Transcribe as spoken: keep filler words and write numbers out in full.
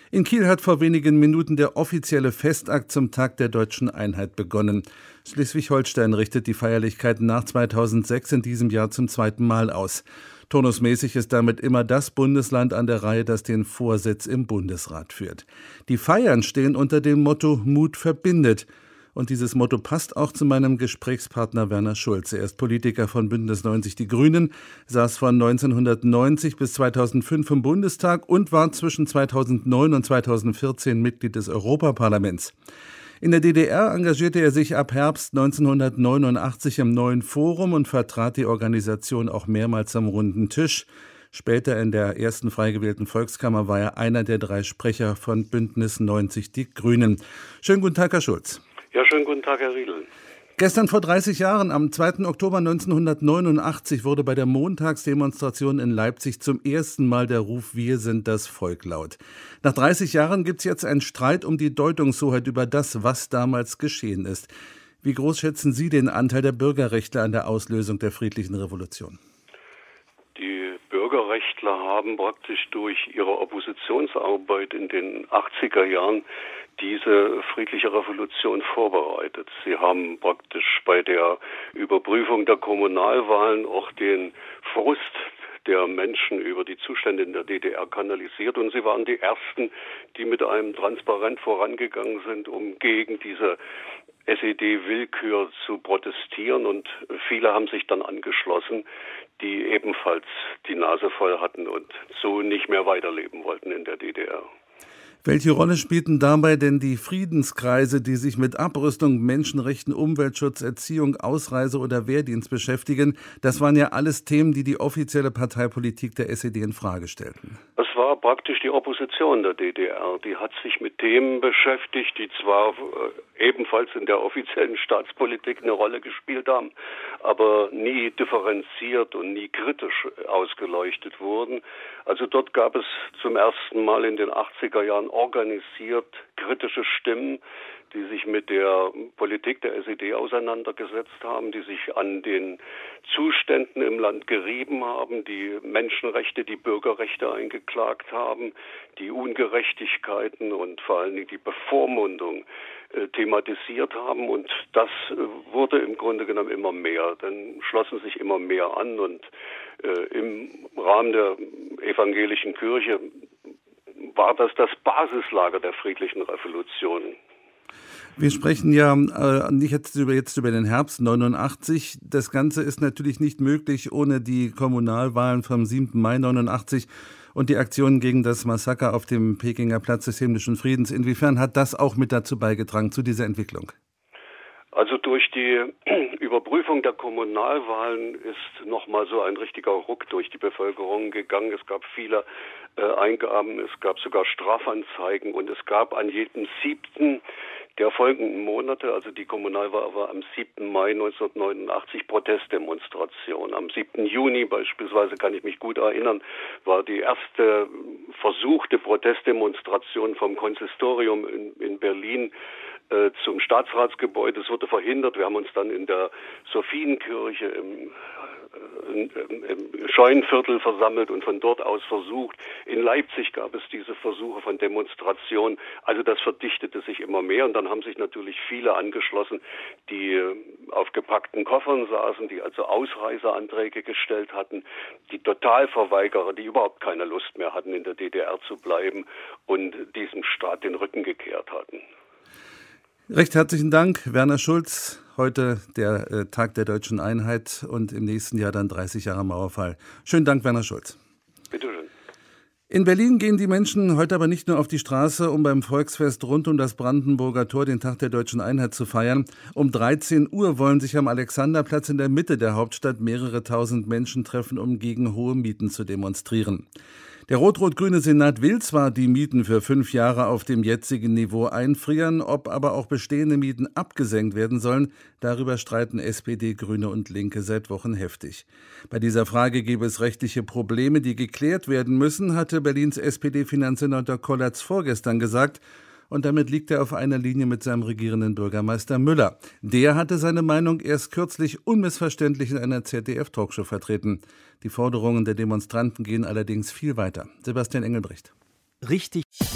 In Kiel hat vor wenigen Minuten der offizielle Festakt zum Tag der Deutschen Einheit begonnen. Schleswig-Holstein richtet die Feierlichkeiten nach zweitausendsechs in diesem Jahr zum zweiten Mal aus. Turnusmäßig ist damit immer das Bundesland an der Reihe, das den Vorsitz im Bundesrat führt. Die Feiern stehen unter dem Motto Mut verbindet. Und dieses Motto passt auch zu meinem Gesprächspartner Werner Schulz. Er ist Politiker von Bündnis neunzig Die Grünen, saß von neunzehnhundertneunzig bis zweitausendfünf im Bundestag und war zwischen zweitausendneun und zweitausendvierzehn Mitglied des Europaparlaments. In der D D R engagierte er sich ab Herbst neunzehnhundertneunundachtzig im Neuen Forum und vertrat die Organisation auch mehrmals am Runden Tisch. Später in der ersten frei gewählten Volkskammer war er einer der drei Sprecher von Bündnis neunzig Die Grünen. Schönen guten Tag, Herr Schulz. Ja, schönen guten Tag, Herr Riedl. Gestern vor dreißig Jahren, am zweiten Oktober neunzehnhundertneunundachtzig, wurde bei der Montagsdemonstration in Leipzig zum ersten Mal der Ruf „Wir sind das Volk" laut. Nach dreißig Jahren gibt es jetzt einen Streit um die Deutungshoheit über das, was damals geschehen ist. Wie groß schätzen Sie den Anteil der Bürgerrechtler an der Auslösung der friedlichen Revolution? Die Bürgerrechtler haben praktisch durch ihre Oppositionsarbeit in den achtziger Jahren diese friedliche Revolution vorbereitet. Sie haben praktisch bei der Überprüfung der Kommunalwahlen auch den Frust der Menschen über die Zustände in der D D R kanalisiert, und sie waren die Ersten, die mit einem Transparent vorangegangen sind, um gegen diese S E D-Willkür zu protestieren, und viele haben sich dann angeschlossen, die ebenfalls die Nase voll hatten und so nicht mehr weiterleben wollten in der D D R. Welche Rolle spielten dabei denn die Friedenskreise, die sich mit Abrüstung, Menschenrechten, Umweltschutz, Erziehung, Ausreise oder Wehrdienst beschäftigen? Das waren ja alles Themen, die die offizielle Parteipolitik der S E D in Frage stellten. Es war praktisch die Opposition der D D R. Die hat sich mit Themen beschäftigt, die zwar äh, ebenfalls in der offiziellen Staatspolitik eine Rolle gespielt haben, aber nie differenziert und nie kritisch ausgeleuchtet wurden. Also dort gab es zum ersten Mal in den achtziger Jahren organisiert kritische Stimmen, die sich mit der Politik der S E D auseinandergesetzt haben, die sich an den Zuständen im Land gerieben haben, die Menschenrechte, die Bürgerrechte eingeklagt haben, die Ungerechtigkeiten und vor allen Dingen die Bevormundung äh, thematisiert haben. Und das äh, wurde im Grunde genommen immer mehr. Dann schlossen sich immer mehr an, und äh, im Rahmen der evangelischen Kirche war das das Basislager der friedlichen Revolution. Wir sprechen ja äh, nicht jetzt über, jetzt über den Herbst neunundachtzig. Das Ganze ist natürlich nicht möglich ohne die Kommunalwahlen vom siebten Mai neunundachtzig und die Aktionen gegen das Massaker auf dem Pekinger Platz des Himmlischen Friedens. Inwiefern hat das auch mit dazu beigetragen, zu dieser Entwicklung? Also durch die Überprüfung der Kommunalwahlen ist nochmal so ein richtiger Ruck durch die Bevölkerung gegangen. Es gab viele äh, Eingaben, es gab sogar Strafanzeigen, und es gab an jedem siebten der folgenden Monate, also die Kommunalwahl war am siebten Mai neunzehnhundertneunundachtzig, Protestdemonstration. Am siebten Juni beispielsweise, kann ich mich gut erinnern, war die erste versuchte Protestdemonstration vom Konsistorium in, in Berlin äh, zum Staatsratsgebäude. Es wurde verhindert. Wir haben uns dann in der Sophienkirche im Im, im Scheunenviertel versammelt und von dort aus versucht. In Leipzig gab es diese Versuche von Demonstrationen. Also das verdichtete sich immer mehr, und dann haben sich natürlich viele angeschlossen, die auf gepackten Koffern saßen, die also Ausreiseanträge gestellt hatten, die Totalverweigerer, die überhaupt keine Lust mehr hatten, in der D D R zu bleiben und diesem Staat den Rücken gekehrt hatten. Recht herzlichen Dank, Werner Schulz. Heute der äh, Tag der Deutschen Einheit und im nächsten Jahr dann dreißig Jahre Mauerfall. Schönen Dank, Werner Schulz. Bitte schön. In Berlin gehen die Menschen heute aber nicht nur auf die Straße, um beim Volksfest rund um das Brandenburger Tor den Tag der Deutschen Einheit zu feiern. Um dreizehn Uhr wollen sich am Alexanderplatz in der Mitte der Hauptstadt mehrere tausend Menschen treffen, um gegen hohe Mieten zu demonstrieren. Der rot-rot-grüne Senat will zwar die Mieten für fünf Jahre auf dem jetzigen Niveau einfrieren, ob aber auch bestehende Mieten abgesenkt werden sollen, darüber streiten S P D, Grüne und Linke seit Wochen heftig. Bei dieser Frage gäbe es rechtliche Probleme, die geklärt werden müssen, hatte Berlins S P D-Finanzsenator Kollatz vorgestern gesagt. Und damit liegt er auf einer Linie mit seinem regierenden Bürgermeister Müller. Der hatte seine Meinung erst kürzlich unmissverständlich in einer Z D F-Talkshow vertreten. Die Forderungen der Demonstranten gehen allerdings viel weiter. Sebastian Engelbrecht. Richtig.